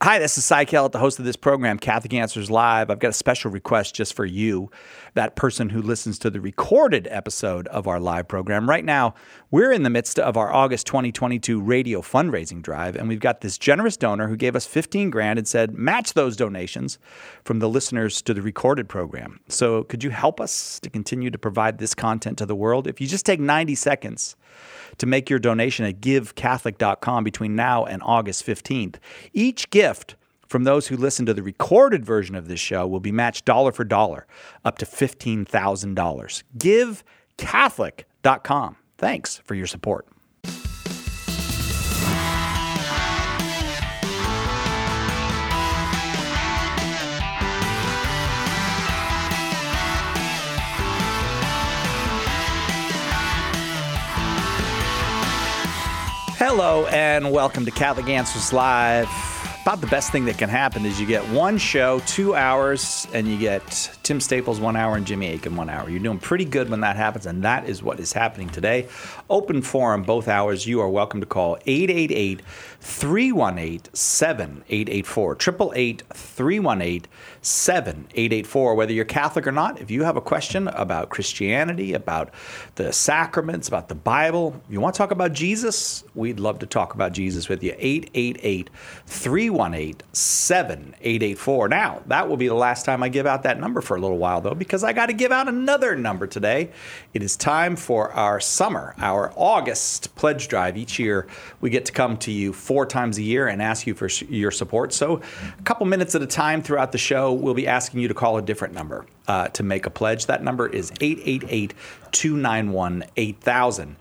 Hi, this is Cy Kellett, the host of this program, Catholic Answers Live. I've got a special request just for you, that person who listens to the recorded episode of our live program. Right now, we're in the midst of our August 2022 radio fundraising drive, and we've got this generous donor who gave us $15,000 and said, match those donations from the listeners to the recorded program. So could you help us to continue to provide this content to the world? If you just take 90 seconds to make your donation at givecatholic.com between now and August 15th. Each gift from those who listen to the recorded version of this show will be matched dollar for dollar, up to $15,000. Givecatholic.com. Thanks for your support. Hello and welcome to Catholic Answers Live. About the best thing that can happen is you get one show, 2 hours, and you get Tim Staples 1 hour and Jimmy Akin 1 hour. You're doing pretty good when that happens, and that is what is happening today. Open forum, both hours. You are welcome to call 888-318-7884, 888-318-7884. Whether you're Catholic or not, if you have a question about Christianity, about the sacraments, about the Bible, you want to talk about Jesus, we'd love to talk about Jesus with you. 888-318-7884. Now, that will be the last time I give out that number for a little while, though, because I got to give out another number today. It is time for our summer, our August pledge drive. Each year, we get to come to you 4 times a year and ask you for your support. So a couple minutes at a time throughout the show, we'll be asking you to call a different number to make a pledge. That number is 888-291-8000.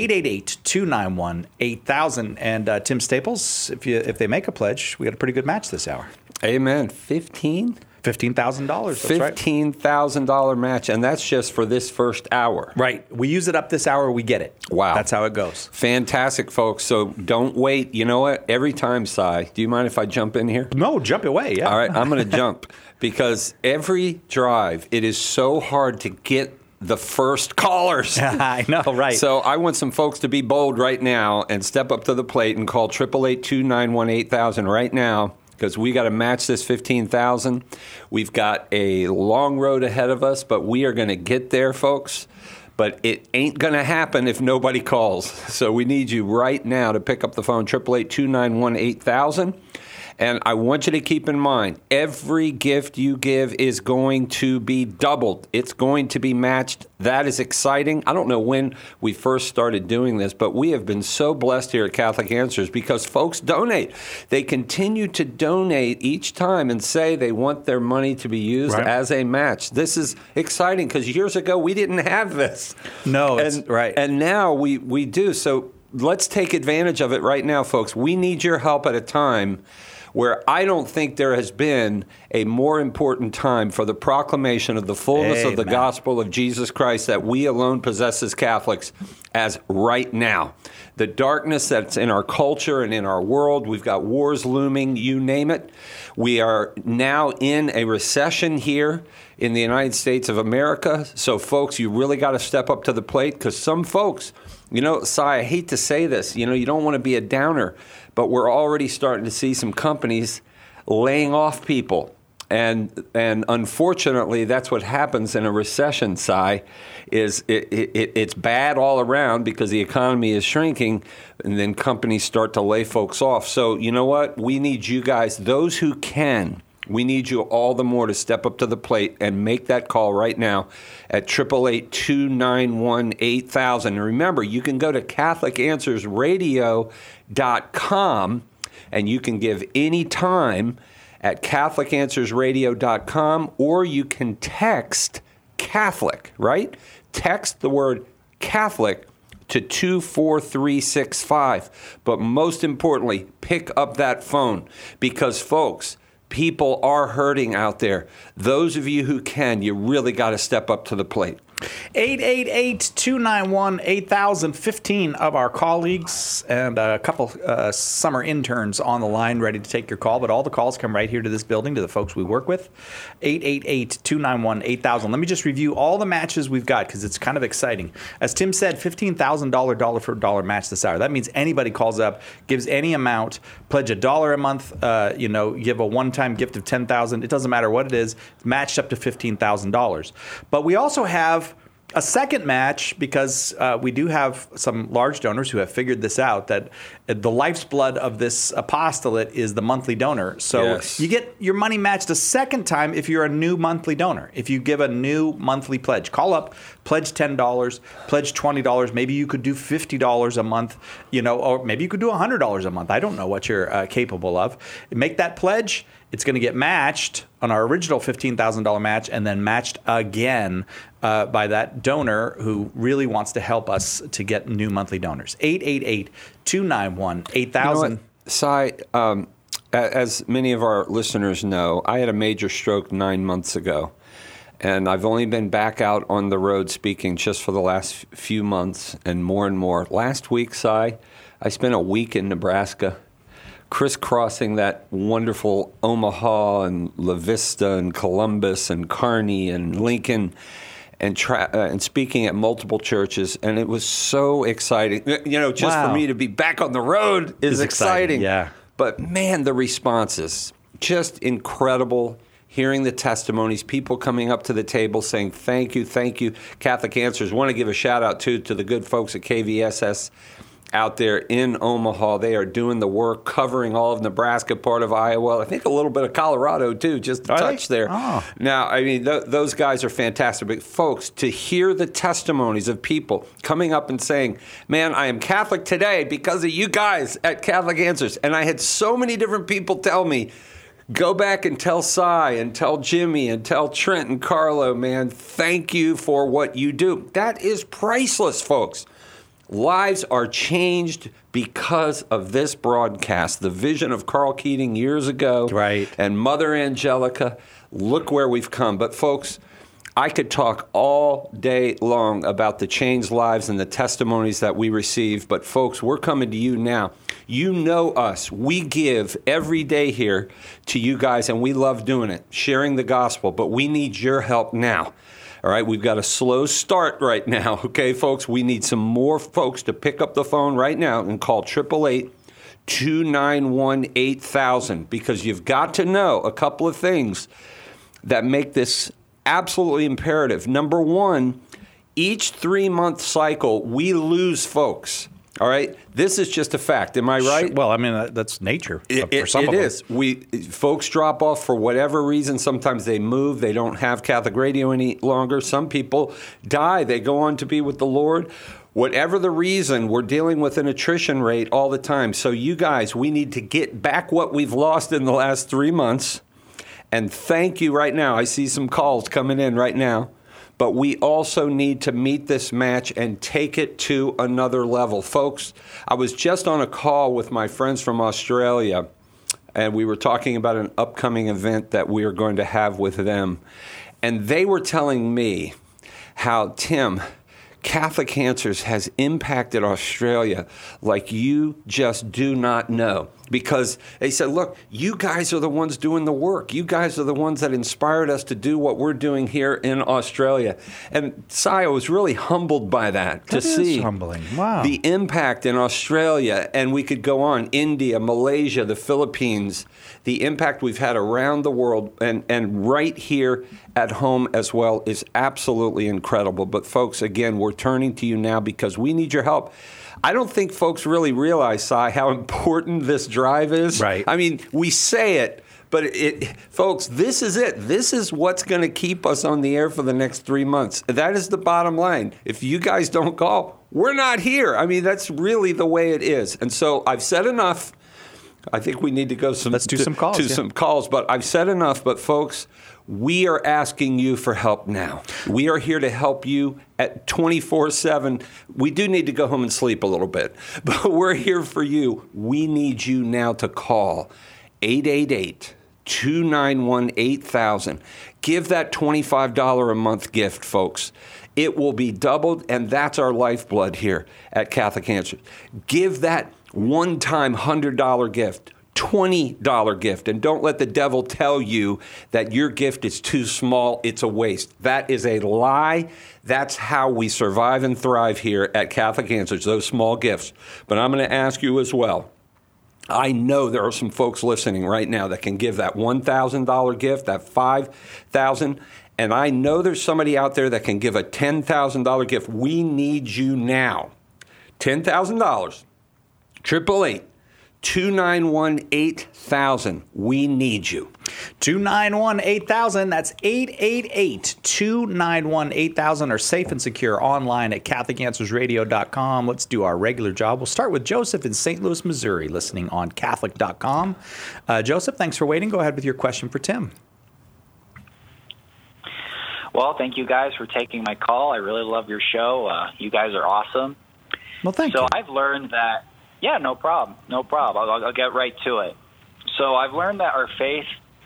888-291-8000. And Tim Staples, if they make a pledge, we got a pretty good match this hour. Amen. $15,000. $15,000. That's right. $15,000 match, and that's just for this first hour. Right. We use it up this hour, we get it. Wow. That's how it goes. Fantastic, folks. So don't wait. You know what? Every time, Cy, do you mind if I jump in here? No, jump away. Yeah. All right, I'm going to jump because every drive, it is so hard to get the first callers. I know, right. So I want some folks to be bold right now and step up to the plate and call 888-291-8000 right now, because we got to match this $15,000. We've got a long road ahead of us, but we are going to get there, folks. But it ain't going to happen if nobody calls. So we need you right now to pick up the phone, 888-291-8000. And I want you to keep in mind, every gift you give is going to be doubled. It's going to be matched. That is exciting. I don't know when we first started doing this, but we have been so blessed here at Catholic Answers because folks donate. They continue to donate each time and say they want their money to be used as a match. This is exciting because years ago we didn't have this. No, it's right. And now we do. So let's take advantage of it right now, folks. We need your help at a time where I don't think there has been a more important time for the proclamation of the fullness of the gospel of Jesus Christ that we alone possess as Catholics as right now. The darkness that's in our culture and in our world, we've got wars looming, you name it. We are now in a recession here in the United States of America. So, folks, you really got to step up to the plate because some folks, you know, Cy, I hate to say this, you know, you don't want to be a downer, but we're already starting to see some companies laying off people. And unfortunately, that's what happens in a recession, Cy, is it's bad all around because the economy is shrinking, and then companies start to lay folks off. So you know what? We need you guys, those who can, we need you all the more to step up to the plate and make that call right now at 888-291-8000. And remember, you can go to CatholicAnswersRadio.com and you can give any time at CatholicAnswersRadio.com, or you can text Catholic, right? Text the word Catholic to 24365. But most importantly, pick up that phone because, folks, people are hurting out there. Those of you who can, you really got to step up to the plate. 888-291-8000. 15 of our colleagues and a couple summer interns on the line ready to take your call, but all the calls come right here to this building, to the folks we work with. 888-291-8000. Let me just review all the matches we've got because it's kind of exciting. As Tim said, $15,000 dollar for dollar match this hour. That means anybody calls up, gives any amount, pledge $1 a month, give a one-time gift of $10,000. It doesn't matter what it is, matched up to $15,000. But we also have a second match because we do have some large donors who have figured this out, that the life's blood of this apostolate is the monthly donor. So yes, you get your money matched a second time if you're a new monthly donor. If you give a new monthly pledge, call up, pledge $10, pledge $20. Maybe you could do $50 a month, or maybe you could do $100 a month. I don't know what you're capable of. Make that pledge. It's going to get matched on our original $15,000 match and then matched again by that donor who really wants to help us to get new monthly donors. 888-291-8000. Cy, as many of our listeners know, I had a major stroke 9 months ago. And I've only been back out on the road speaking just for the last few months and more. Last week, Cy, I spent a week in Nebraska, crisscrossing that wonderful Omaha and La Vista and Columbus and Kearney and Lincoln and speaking at multiple churches. And it was so exciting. Just for me to be back on the road is exciting. Yeah. But man, the responses, just incredible. Hearing the testimonies, people coming up to the table saying, thank you. Catholic Answers. Want to give a shout out, too, to the good folks at KVSS out there in Omaha. They are doing the work, covering all of Nebraska, part of Iowa. I think a little bit of Colorado, too, just a touch there. Oh. Now, I mean, those guys are fantastic. But folks, to hear the testimonies of people coming up and saying, man, I am Catholic today because of you guys at Catholic Answers. And I had so many different people tell me, go back and tell Cy and tell Jimmy and tell Trent and Carlo, man, thank you for what you do. That is priceless, folks. Lives are changed because of this broadcast. The vision of Carl Keating years ago, right, and Mother Angelica, look where we've come. But folks, I could talk all day long about the changed lives and the testimonies that we receive. But folks, we're coming to you now. You know us. We give every day here to you guys, and we love doing it, sharing the gospel. But we need your help now. All right, we've got a slow start right now. Okay, folks, we need some more folks to pick up the phone right now and call 888-291-8000 because you've got to know a couple of things that make this absolutely imperative. Number one, each 3-month cycle, we lose folks. All right? This is just a fact. Am I right? Well, I mean, that's nature for some of us. It is. Folks drop off for whatever reason. Sometimes they move. They don't have Catholic radio any longer. Some people die. They go on to be with the Lord. Whatever the reason, we're dealing with an attrition rate all the time. So you guys, we need to get back what we've lost in the last 3 months. And thank you right now. I see some calls coming in right now. But we also need to meet this match and take it to another level. Folks, I was just on a call with my friends from Australia, and we were talking about an upcoming event that we are going to have with them. And they were telling me how, Tim, Catholic Answers has impacted Australia like you just do not know. Because they said, look, you guys are the ones doing the work. You guys are the ones that inspired us to do what we're doing here in Australia. And Cy, I was really humbled by that to see humbling. Wow. The impact in Australia. And we could go on, India, Malaysia, the Philippines, the impact we've had around the world and right here at home as well is absolutely incredible. But folks, again, we're turning to you now because we need your help. I don't think folks really realize, Cy, how important this drive is. Right. I mean, we say it, but folks, this is it. This is what's going to keep us on the air for the next 3 months. That is the bottom line. If you guys don't call, we're not here. I mean, that's really the way it is. And so I've said enough. I think we need to go some calls. But I've said enough. But folks, we are asking you for help now. We are here to help you at 24/7. We do need to go home and sleep a little bit, but we're here for you. We need you now to call 888-291-8000. Give that $25 a month gift, folks. it will be doubled, and that's our lifeblood here at Catholic Answers. Give that one-time $100 gift, $20 gift, and don't let the devil tell you that your gift is too small, it's a waste. That is a lie. That's how we survive and thrive here at Catholic Answers, those small gifts. But I'm going to ask you as well. I know there are some folks listening right now that can give that $1,000 gift, that $5,000, and I know there's somebody out there that can give a $10,000 gift. We need you now. $10,000, 888-291-8000. We need you. 291-8000. That's 888-291-8000. Or safe and secure online at CatholicAnswersRadio.com. Let's do our regular job. We'll start with Joseph in St. Louis, Missouri, listening on Catholic.com. Joseph, thanks for waiting. Go ahead with your question for Tim. Well, thank you guys for taking my call. I really love your show. You guys are awesome. Well, thank you. So I've learned that, yeah, no problem. I'll get right to it. So I've learned that our faith,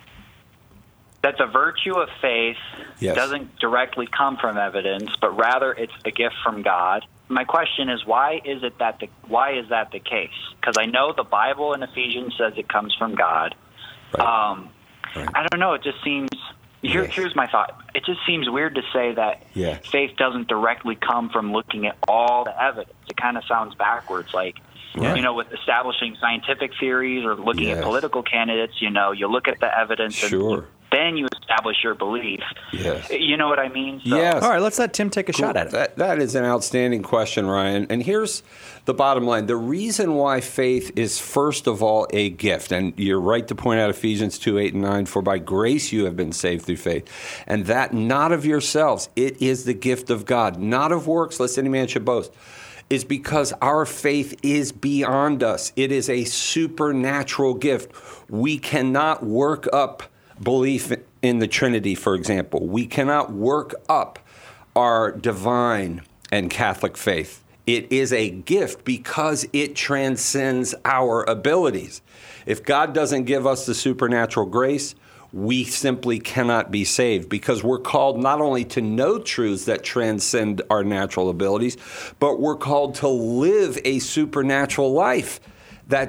that the virtue of faith doesn't directly come from evidence, but rather it's a gift from God. My question is, why is that the case? Because I know the Bible in Ephesians says it comes from God. Right. I don't know. It just seems. Here's my thought. It just seems weird to say that faith doesn't directly come from looking at all the evidence. It kind of sounds backwards, like, with establishing scientific theories or looking at political candidates, you look at the evidence and then you establish your belief. Yes. You know what I mean? So, yes. All right, let's let Tim take a shot at it. That is an outstanding question, Ryan. And here's the bottom line. The reason why faith is, first of all, a gift, and you're right to point out Ephesians 2:8-9, for by grace you have been saved through faith, and that not of yourselves. It is the gift of God, not of works, lest any man should boast. Is because our faith is beyond us. It is a supernatural gift. We cannot work up belief in the Trinity, for example. We cannot work up our divine and Catholic faith. It is a gift because it transcends our abilities. If God doesn't give us the supernatural grace, we simply cannot be saved, because we're called not only to know truths that transcend our natural abilities, but we're called to live a supernatural life that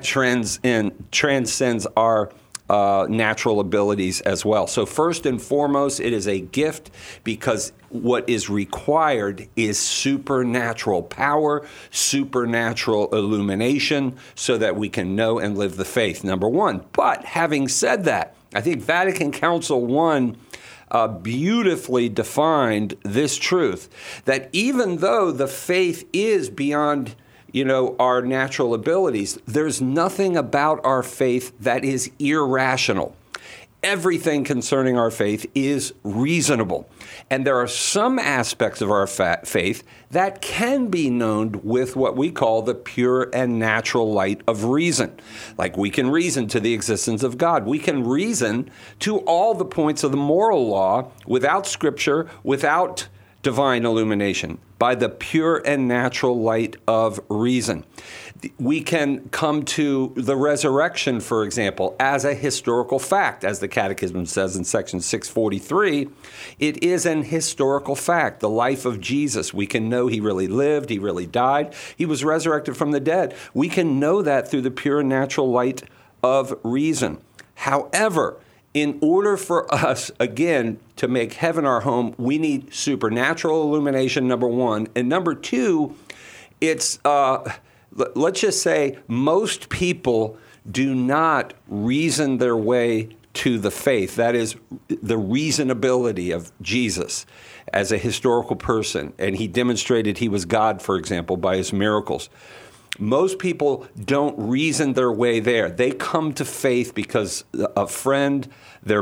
transcends our natural abilities as well. So first and foremost, it is a gift because what is required is supernatural power, supernatural illumination, so that we can know and live the faith, number one. But having said that, I think Vatican Council I beautifully defined this truth, that even though the faith is beyond our natural abilities, there's nothing about our faith that is irrational. Everything concerning our faith is reasonable. And there are some aspects of our faith that can be known with what we call the pure and natural light of reason. Like, we can reason to the existence of God. We can reason to all the points of the moral law without Scripture, without divine illumination, by the pure and natural light of reason. We can come to the resurrection, for example, as a historical fact. As the Catechism says in section 643, it is an historical fact. The life of Jesus, we can know he really lived, he really died, he was resurrected from the dead. We can know that through the pure and natural light of reason. However, in order for us, again, to make heaven our home, we need supernatural illumination, number one. And number two, it's, let's just say, most people do not reason their way to the faith. That is, the reasonability of Jesus as a historical person. And he demonstrated he was God, for example, by his miracles. Most people don't reason their way there. They come to faith because a friend, their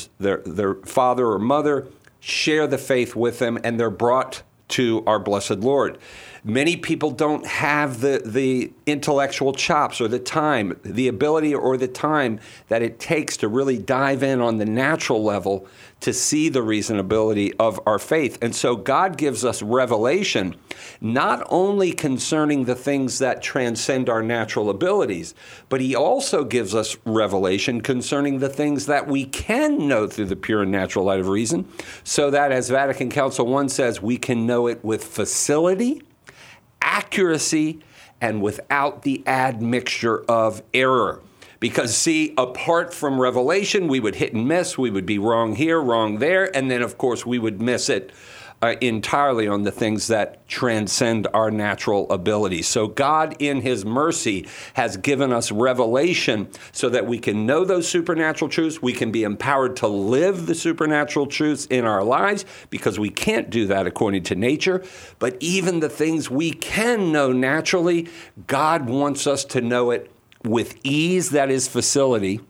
father or mother share the faith with them, and they're brought to our blessed Lord. Many people don't have the intellectual chops or the time, the ability or the time that it takes to really dive in on the natural level to see the reasonability of our faith. And so God gives us revelation, not only concerning the things that transcend our natural abilities, but he also gives us revelation concerning the things that we can know through the pure and natural light of reason, so that, as Vatican Council I says, we can know it with facility, accuracy, and without the admixture of error. Because, see, apart from revelation, we would hit and miss. We would be wrong here, wrong there. And then, of course, we would miss it entirely on the things that transcend our natural abilities. So God, in his mercy, has given us revelation so that we can know those supernatural truths. We can be empowered to live the supernatural truths in our lives, because we can't do that according to nature. But even the things we can know naturally, God wants us to know it with ease, that is facility,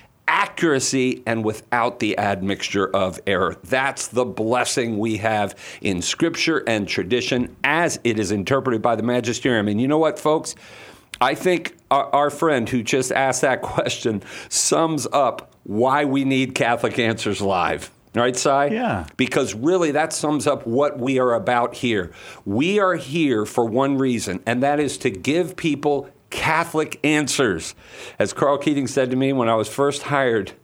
accuracy, and without the admixture of error. That's the blessing we have in Scripture and tradition as it is interpreted by the Magisterium. And you know what, folks? I think our friend who just asked that question sums up why we need Catholic Answers Live. Right, Cy? Yeah. Because really that sums up what we are about here. We are here for one reason, and that is to give people Catholic answers. As Carl Keating said to me when I was first hired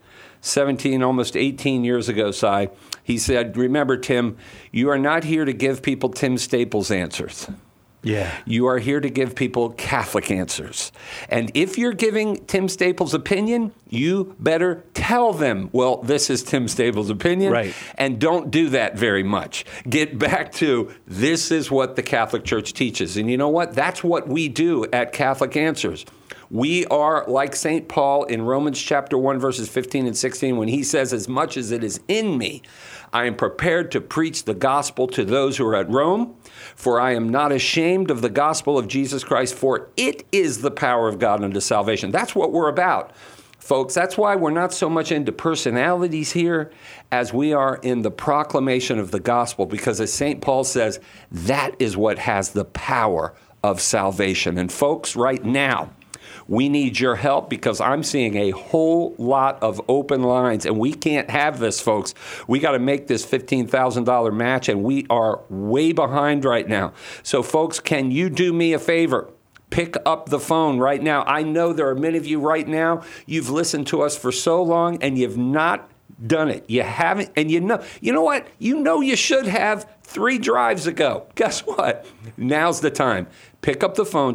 17, almost 18 years ago, Cy, he said, remember, Tim, you are not here to give people Tim Staples answers. Yeah. You are here to give people Catholic answers. And if you're giving Tim Staples' opinion, you better tell them, well, this is Tim Staples' opinion. Right. And don't do that very much. Get back to, this is what the Catholic Church teaches. And you know what? That's what we do at Catholic Answers. We are like St. Paul in Romans chapter 1, verses 15 and 16, when he says, as much as it is in me, I am prepared to preach the gospel to those who are at Rome, for I am not ashamed of the gospel of Jesus Christ, for it is the power of God unto salvation. That's what we're about, folks. That's why we're not so much into personalities here as we are in the proclamation of the gospel, because as St. Paul says, that is what has the power of salvation. And folks, right now, we need your help, because I'm seeing a whole lot of open lines, and we can't have this, folks. We got to make this $15,000 match, and we are way behind right now. So, folks, can you do me a favor? Pick up the phone right now. I know there are many of you right now, you've listened to us for so long, and you've not done it. You haven't, and you know what? You know you should have 3 drives ago. Guess what? Now's the time. Pick up the phone,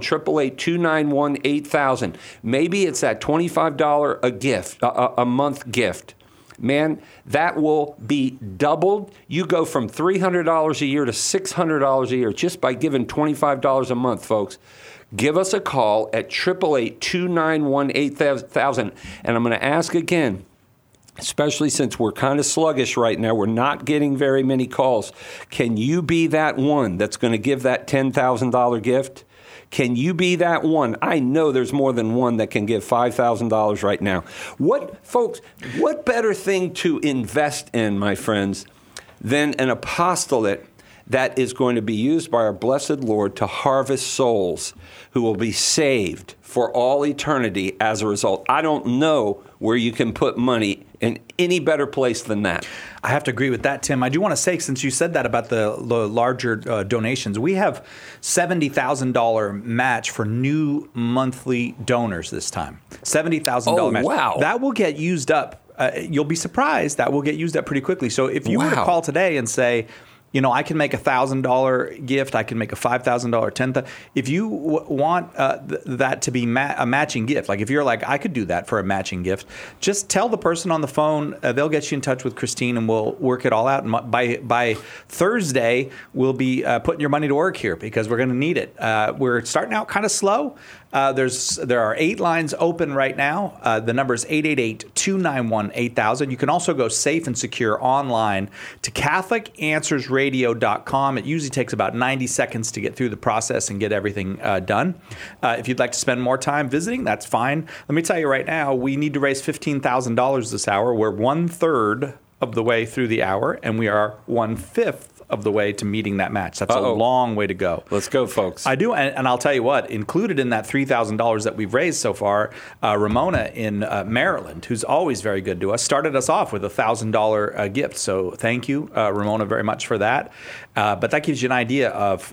888-291-8000. Maybe it's that $25 a gift, a month gift. Man, that will be doubled. You go from $300 a year to $600 a year just by giving $25 a month, folks. Give us a call at 888-291-8000. And I'm going to ask again, especially since we're kind of sluggish right now, we're not getting very many calls. Can you be that one that's going to give that $10,000 gift? Can you be that one? I know there's more than one that can give $5,000 right now. Folks, what better thing to invest in, my friends, than an apostolate that is going to be used by our blessed Lord to harvest souls who will be saved for all eternity as a result? I don't know where you can put money in any better place than that. I have to agree with that, Tim. I do want to say, since you said that about the larger donations, we have $70,000 match for new monthly donors this time. $70,000 match. Wow. That will get used up. You'll be surprised. That will get used up pretty quickly. So if you were to call today and say, you know, I can make a $1,000 gift. I can make a $5,000, $10,000. If you want that to be a matching gift, like if you're like, I could do that for a matching gift, just tell the person on the phone. They'll get you in touch with Christine, and we'll work it all out. And by Thursday, we'll be putting your money to work here, because we're going to need it. We're starting out kind of slow. There are 8 lines open right now. The number is 888-291-8000. You can also go safe and secure online to CatholicAnswersRadio.com. It usually takes about 90 seconds to get through the process and get everything done. If you'd like to spend more time visiting, that's fine. Let me tell you right now, we need to raise $15,000 this hour. We're 1/3 of the way through the hour, and we are 1/5 of the way to meeting that match. That's a long way to go. Let's go, folks. I do, and I'll tell you what, included in that $3,000 that we've raised so far, Ramona in Maryland, who's always very good to us, started us off with a $1,000 gift. So thank you, Ramona, very much for that. But that gives you an idea of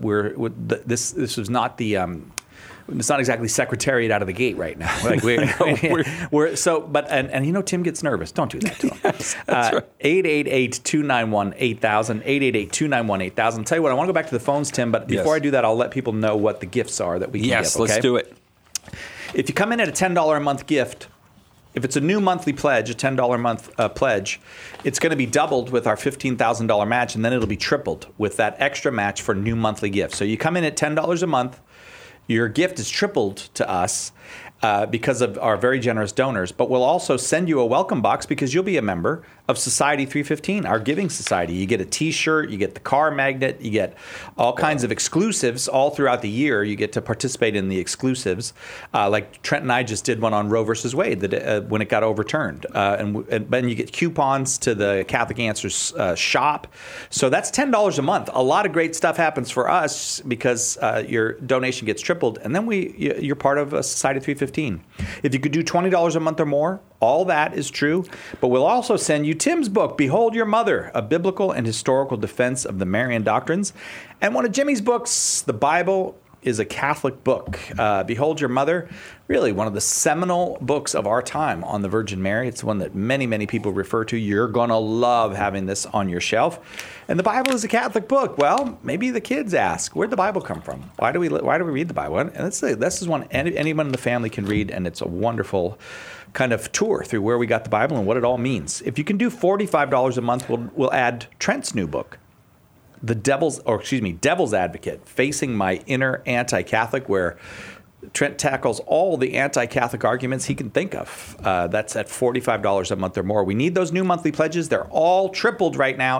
this was not the... it's not exactly secretariat out of the gate right now. Like we're so, but and you know, Tim gets nervous. Don't do that to him. Yes, that's right. 888-291-8000, 888-291-8000. Tell you what, I want to go back to the phones, Tim, but before I do that, I'll let people know what the gifts are that we can give. Yes, let's do it. If you come in at a $10 a month gift, if it's a new monthly pledge, a $10 a month pledge, it's going to be doubled with our $15,000 match, and then it'll be tripled with that extra match for new monthly gifts. So you come in at $10 a month, your gift is tripled to us because of our very generous donors, but we'll also send you a welcome box because you'll be a member of Society 315, our giving society. You get a T-shirt, you get the car magnet, you get all kinds of exclusives all throughout the year. You get to participate in the exclusives. Like Trent and I just did one on Roe versus Wade when it got overturned. And then you get coupons to the Catholic Answers shop. So that's $10 a month. A lot of great stuff happens for us because your donation gets tripled. And then you're part of Society 315. If you could do $20 a month or more, all that is true. But we'll also send you Tim's book, Behold Your Mother, a biblical and historical defense of the Marian doctrines. And one of Jimmy's books, The Bible is a Catholic book. Behold Your Mother, really one of the seminal books of our time on the Virgin Mary. It's one that many, many people refer to. You're going to love having this on your shelf. And the Bible is a Catholic book. Well, maybe the kids ask, where'd the Bible come from? Why do we read the Bible? And let's say this is one anyone in the family can read, and it's a wonderful kind of tour through where we got the Bible and what it all means. If you can do $45 a month, we'll add Trent's new book, Devil's Advocate, Facing My Inner Anti-Catholic, where Trent tackles all the anti-Catholic arguments he can think of. That's at $45 a month or more. We need those new monthly pledges. They're all tripled right now,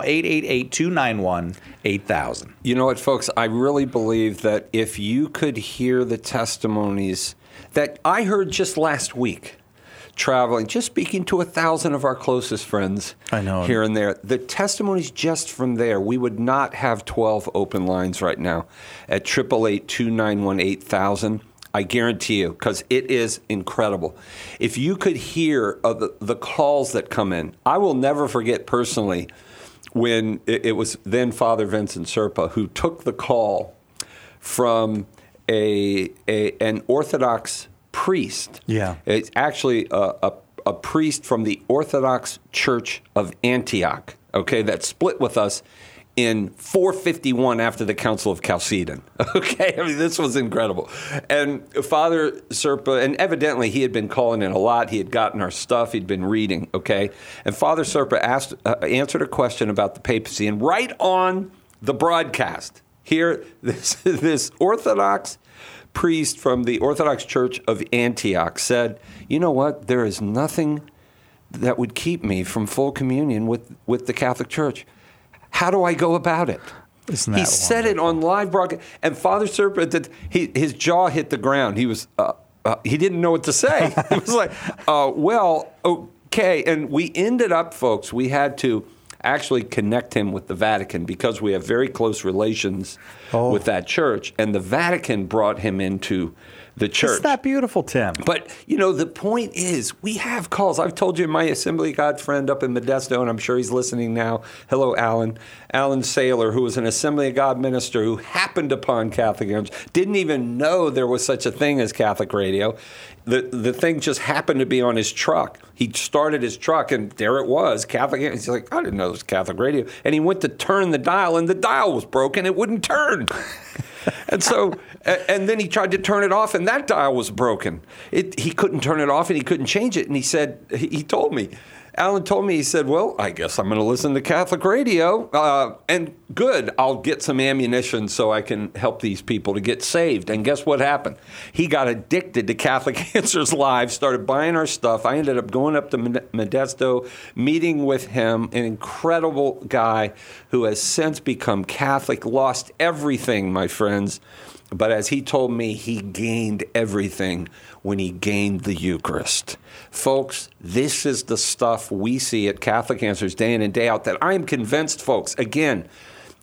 888-291-8000. You know what, folks? I really believe that if you could hear the testimonies that I heard just last week, traveling, just speaking to 1,000 of our closest friends here and there. The testimonies just from there, we would not have 12 open lines right now at 888-291-8000. I guarantee you, because it is incredible. If you could hear the calls that come in, I will never forget personally when it was then Father Vincent Serpa who took the call from an Orthodox priest. Yeah. It's actually a priest from the Orthodox Church of Antioch, okay, that split with us in 451 after the Council of Chalcedon. Okay, I mean, this was incredible. And Father Serpa, and evidently he had been calling in a lot. He had gotten our stuff. He'd been reading, okay? And Father Serpa answered a question about the papacy, and right on the broadcast, here, this Orthodox priest from the Orthodox Church of Antioch said, you know what, there is nothing that would keep me from full communion with the Catholic Church. How do I go about it? He said it on live broadcast, and Father Serpa, his jaw hit the ground. He was he didn't know what to say. He was like, well, okay. And we ended up, folks, we had to actually connect him with the Vatican because we have very close relations with that church. And the Vatican brought him into the church. Isn't that beautiful, Tim? But, you know, the point is, we have calls. I've told you my Assembly of God friend up in Modesto, and I'm sure he's listening now. Hello, Alan. Alan Saylor, who was an Assembly of God minister who happened upon Catholic Answers, didn't even know there was such a thing as Catholic radio. The thing just happened to be on his truck. He started his truck, and there it was, Catholic. He's like, I didn't know it was Catholic radio. And he went to turn the dial, and the dial was broken. It wouldn't turn. And so, and then he tried to turn it off, and that dial was broken. He couldn't turn it off, and he couldn't change it. And he said, he told me, Alan told me, he said, well, I guess I'm going to listen to Catholic radio. And good, I'll get some ammunition so I can help these people to get saved. And guess what happened? He got addicted to Catholic Answers Live, started buying our stuff. I ended up going up to Modesto, meeting with him, an incredible guy who has since become Catholic, lost everything, my friends. But as he told me, he gained everything when he gained the Eucharist. Folks, this is the stuff we see at Catholic Answers day in and day out that I am convinced, folks, again,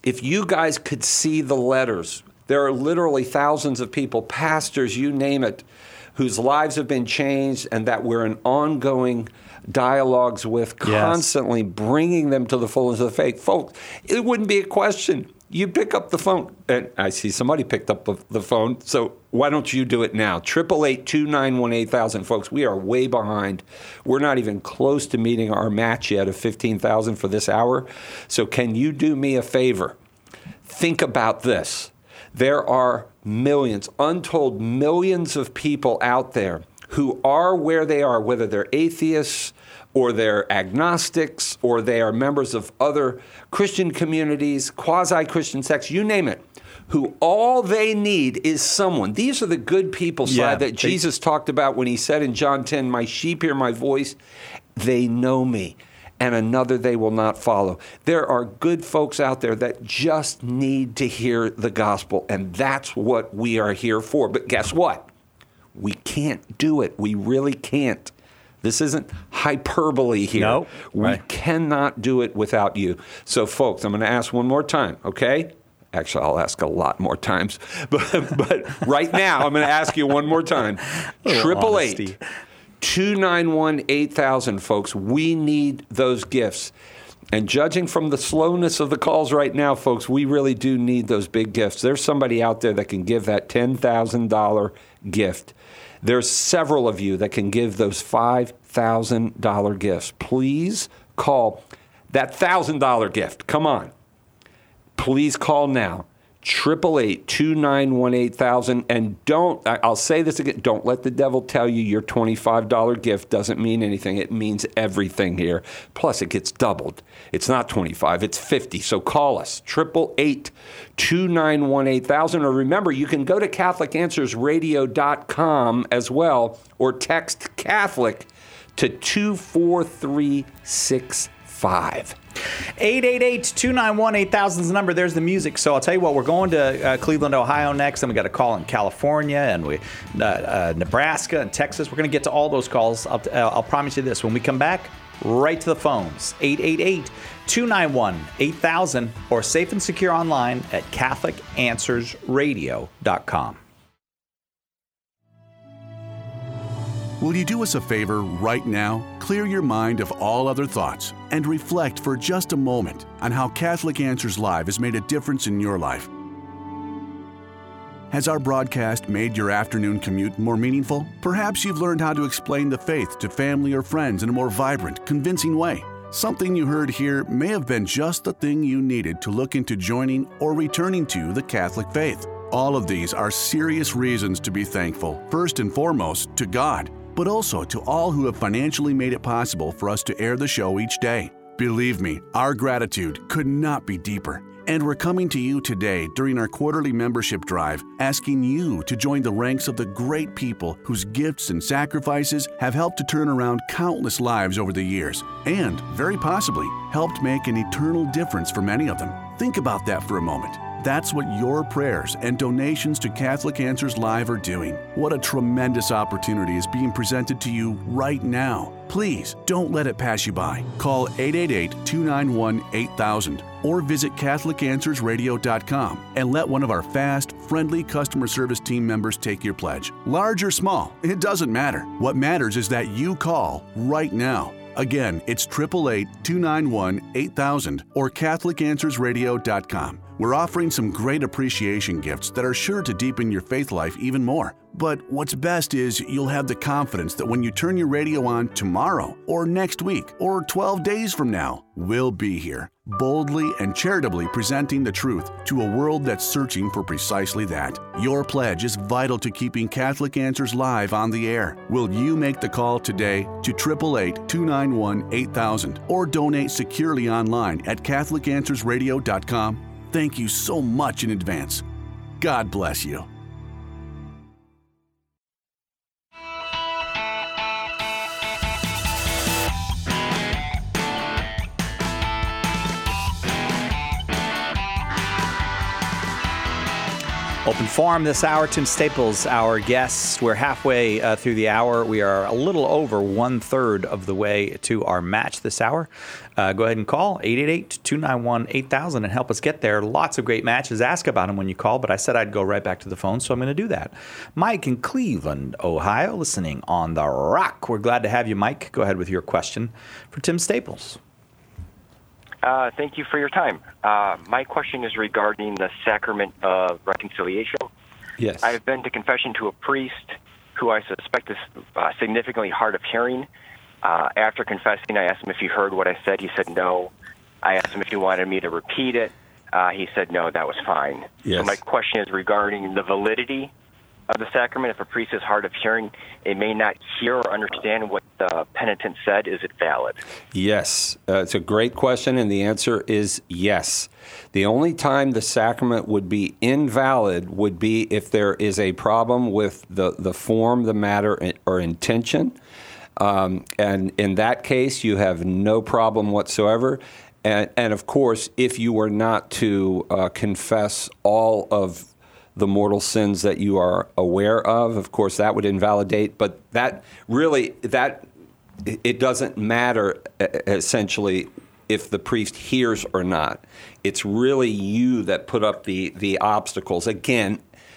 if you guys could see the letters, there are literally thousands of people, pastors, you name it, whose lives have been changed and that we're in ongoing dialogues with, constantly bringing them to the fullness of the faith. Folks, it wouldn't be a question. You pick up the phone, and I see somebody picked up the phone, so why don't you do it now? 888-291-8000. Folks, we are way behind. We're not even close to meeting our match yet of 15,000 for this hour. So can you do me a favor? Think about this. There are millions, untold millions of people out there who are where they are, whether they're atheists or they're agnostics or they are members of other Christian communities, quasi-Christian sects, you name it, who all they need is someone. These are the good people side that Jesus talked about when he said in John 10, my sheep hear my voice, they know me, and another they will not follow. There are good folks out there that just need to hear the gospel, and that's what we are here for. But guess what? We can't do it. We really can't. This isn't hyperbole here. No, we cannot do it without you. So, folks, I'm going to ask one more time, okay? Actually, I'll ask a lot more times. But right now, I'm going to ask you one more time. 888-291-8000, folks. We need those gifts. And judging from the slowness of the calls right now, folks, we really do need those big gifts. There's somebody out there that can give that $10,000 gift. There's several of you that can give those $5,000 gifts. Please call that $1,000 gift. Come on. Please call now. 888-291-8000. And don't, I'll say this again, don't let the devil tell you your $25 gift doesn't mean anything. It means everything here. Plus, it gets doubled. It's not 25, it's 50. So call us, 888-291-8000. Or remember, you can go to CatholicAnswersRadio.com as well, or text Catholic to 24365. 888-291-8000 is the number. There's the music. So I'll tell you what, we're going to Cleveland, Ohio next, and we got a call in California and Nebraska and Texas. We're going to get to all those calls. I'll promise you this. When we come back, right to the phones, 888-291-8000, or safe and secure online at CatholicAnswersRadio.com. Will you do us a favor right now? Clear your mind of all other thoughts and reflect for just a moment on how Catholic Answers Live has made a difference in your life. Has our broadcast made your afternoon commute more meaningful? Perhaps you've learned how to explain the faith to family or friends in a more vibrant, convincing way. Something you heard here may have been just the thing you needed to look into joining or returning to the Catholic faith. All of these are serious reasons to be thankful, first and foremost, to God, but also to all who have financially made it possible for us to air the show each day. Believe me, our gratitude could not be deeper. And we're coming to you today during our quarterly membership drive, asking you to join the ranks of the great people whose gifts and sacrifices have helped to turn around countless lives over the years, and, very possibly, helped make an eternal difference for many of them. Think about that for a moment. That's what your prayers and donations to Catholic Answers Live are doing. What a tremendous opportunity is being presented to you right now. Please don't let it pass you by. Call 888-291-8000 or visit CatholicAnswersRadio.com and let one of our fast, friendly customer service team members take your pledge. Large or small, it doesn't matter. What matters is that you call right now. Again, it's 888-291-8000 or CatholicAnswersRadio.com. We're offering some great appreciation gifts that are sure to deepen your faith life even more. But what's best is you'll have the confidence that when you turn your radio on tomorrow or next week or 12 days from now, we'll be here, boldly and charitably presenting the truth to a world that's searching for precisely that. Your pledge is vital to keeping Catholic Answers Live on the air. Will you make the call today to 888-291-8000 or donate securely online at CatholicAnswersRadio.com? Thank you so much in advance. God bless you. Open Forum this hour. Tim Staples, our guest. We're halfway through the hour. We are a little over 1/3 of the way to our match this hour. Go ahead and call 888-291-8000 and help us get there. Lots of great matches. Ask about them when you call, but I said I'd go right back to the phone, so I'm going to do that. Mike in Cleveland, Ohio, listening on The Rock. We're glad to have you, Mike. Go ahead with your question for Tim Staples. Thank you for your time. My question is regarding the sacrament of reconciliation. Yes. I've been to confession to a priest who I suspect is significantly hard of hearing. After confessing, I asked him if he heard what I said. He said no. I asked him if he wanted me to repeat it. He said no, that was fine. Yes. So my question is regarding the validity of the sacrament. If a priest is hard of hearing, they may not hear or understand what the penitent said. Is it valid? Yes. It's a great question, and the answer is yes. The only time the sacrament would be invalid would be if there is a problem with the form, the matter, or intention. And in that case, you have no problem whatsoever. And of course, if you were not to confess all of the mortal sins that you are aware of course, that would invalidate. But that it doesn't matter essentially if the priest hears or not. It's really you that put up the obstacles. Again,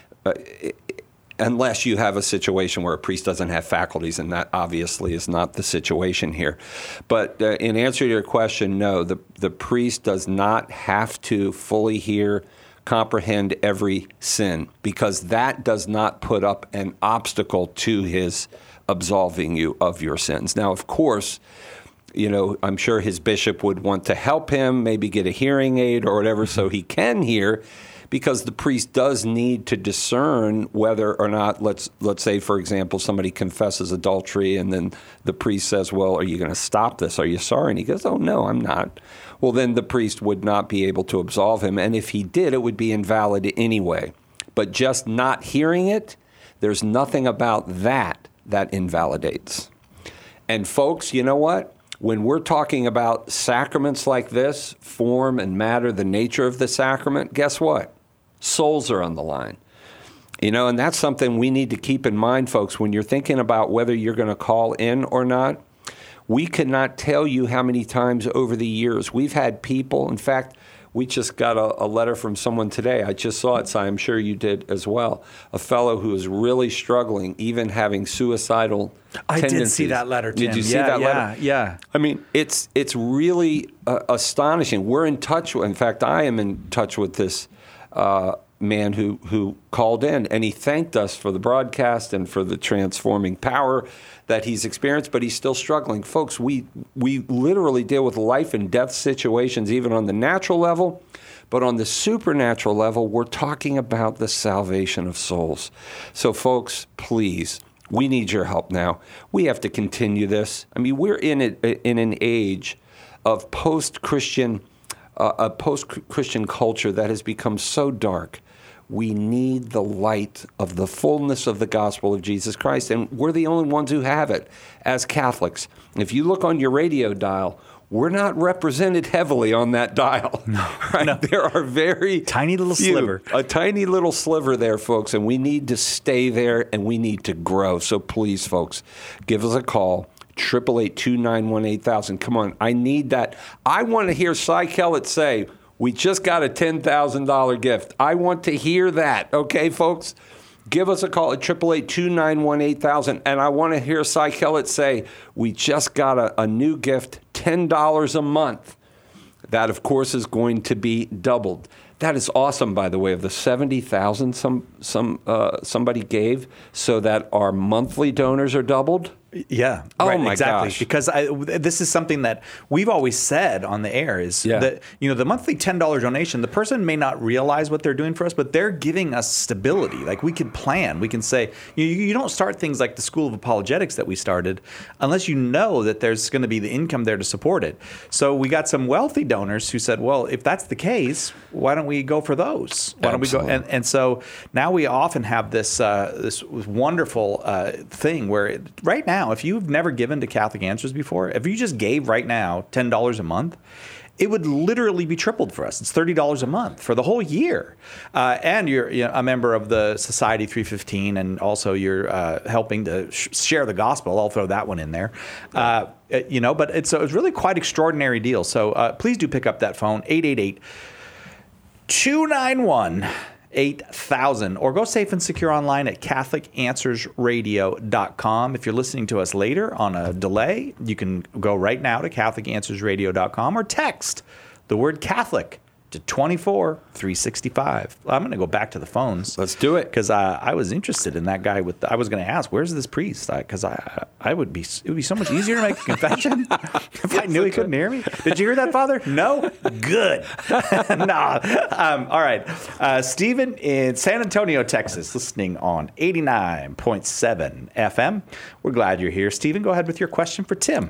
unless you have a situation where a priest doesn't have faculties, and that obviously is not the situation here. But in answer to your question, no, the priest does not have to fully hear, comprehend every sin, because that does not put up an obstacle to his absolving you of your sins. Now, of course, I'm sure his bishop would want to help him, maybe get a hearing aid or whatever so he can hear, because the priest does need to discern whether or not, let's say, for example, somebody confesses adultery and then the priest says, well, are you going to stop this? Are you sorry? And he goes, oh, no, I'm not. Well, then the priest would not be able to absolve him. And if he did, it would be invalid anyway. But just not hearing it, there's nothing about that invalidates. And folks, you know what? When we're talking about sacraments like this, form and matter, the nature of the sacrament, guess what? Souls are on the line. And that's something we need to keep in mind, folks, when you're thinking about whether you're going to call in or not. We cannot tell you how many times over the years we've had people, in fact, we just got a letter from someone today. I just saw it, so I'm sure you did as well. A fellow who is really struggling, even having suicidal tendencies. I did see that letter, Tim. Did you see that letter? Yeah. I mean, it's really astonishing. We're in touch with, in fact, I am in touch with this man who called in, and he thanked us for the broadcast and for the transforming power that he's experienced, but he's still struggling. Folks, we literally deal with life and death situations, even on the natural level, but on the supernatural level, we're talking about the salvation of souls. So folks, please, we need your help now. We have to continue this. I mean, we're in an age of post-Christian culture that has become so dark. We need the light of the fullness of the gospel of Jesus Christ, and we're the only ones who have it as Catholics. If you look on your radio dial, we're not represented heavily on that dial. No, right? No. There are very tiny little few, sliver. A tiny little sliver there, folks, and we need to stay there, and we need to grow. So please, folks, give us a call. 888-291-8000. Come on, I need that. I want to hear Cy Kellett say, we just got a $10,000 gift. I want to hear that. Okay, folks? Give us a call at 888-291-8000. And I want to hear Cy Kellett say, we just got a new gift, $10 a month. That, of course, is going to be doubled. That is awesome, by the way, of the $70,000 somebody gave so that our monthly donors are doubled. Yeah. Oh, right, my exactly. gosh. Because this is something that we've always said on the air is that, the monthly $10 donation, the person may not realize what they're doing for us, but they're giving us stability. Like we can plan. We can say, you don't start things like the School of Apologetics that we started unless you know that there's going to be the income there to support it. So we got some wealthy donors who said, well, if that's the case, why don't we go for those? Why don't we go? And so now we often have this wonderful thing where right now, if you've never given to Catholic Answers before, if you just gave right now $10 a month, it would literally be tripled for us. It's $30 a month for the whole year. And you're a member of the Society 315, and also you're helping to share the gospel. I'll throw that one in there. But it's really quite extraordinary deal. So please do pick up that phone, 888-291-8000, or go safe and secure online at CatholicAnswersRadio.com. If you're listening to us later on a delay, you can go right now to CatholicAnswersRadio.com or text the word Catholic to 24365. I'm going to go back to the phones. Let's do it. Because I was interested in that guy I was going to ask, where's this priest? Because it would be so much easier to make a confession if I knew he couldn't hear me. Did you hear that, Father? No? Good. No. All right. Stephen in San Antonio, Texas, listening on 89.7 FM. We're glad you're here. Stephen, go ahead with your question for Tim.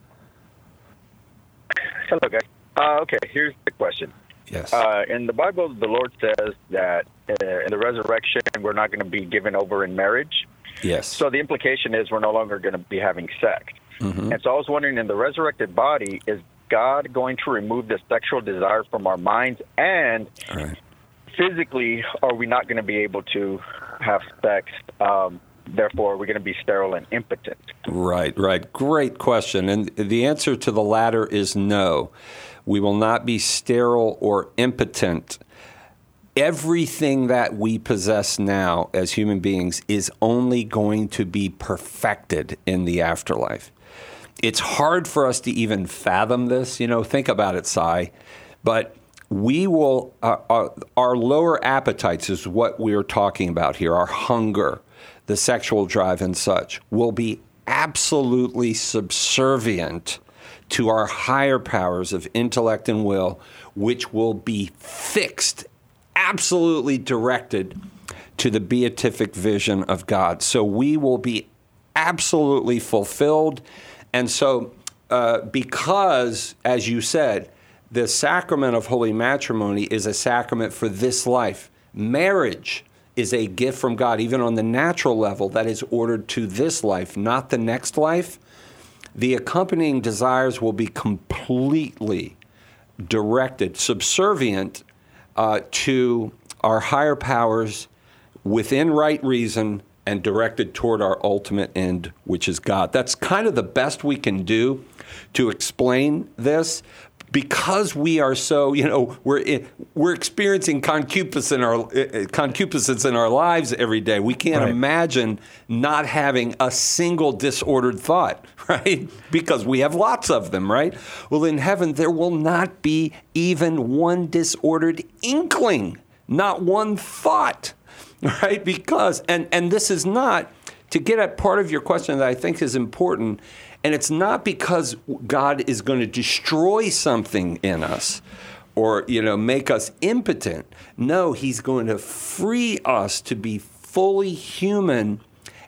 Hello, guys. Okay, here's the question. Yes. In the Bible, the Lord says that in the resurrection, we're not going to be given over in marriage. Yes. So the implication is we're no longer going to be having sex. Mm-hmm. And so I was wondering, in the resurrected body, is God going to remove the sexual desire from our minds? And physically, are we not going to be able to have sex? Therefore, we're going to be sterile and impotent. Right. Great question. And the answer to the latter is no. We will not be sterile or impotent. Everything that we possess now as human beings is only going to be perfected in the afterlife. It's hard for us to even fathom this. Think about it, Si. But we will, our lower appetites is what we're talking about here, our hunger, the sexual drive and such, will be absolutely subservient to our higher powers of intellect and will, which will be fixed, absolutely directed to the beatific vision of God. So we will be absolutely fulfilled. And so because, as you said, the sacrament of holy matrimony is a sacrament for this life. Marriage is a gift from God, even on the natural level, that is ordered to this life, not the next life. The accompanying desires will be completely directed, subservient to our higher powers within right reason and directed toward our ultimate end, which is God. That's kind of the best we can do to explain this. Because we are so, we're experiencing concupiscence in our lives every day. We can't imagine not having a single disordered thought, right? Because we have lots of them, right? Well, in heaven, there will not be even one disordered inkling, not one thought, right? Because, and this is not, to get at part of your question that I think is important, and it's not because God is going to destroy something in us or, make us impotent. No, he's going to free us to be fully human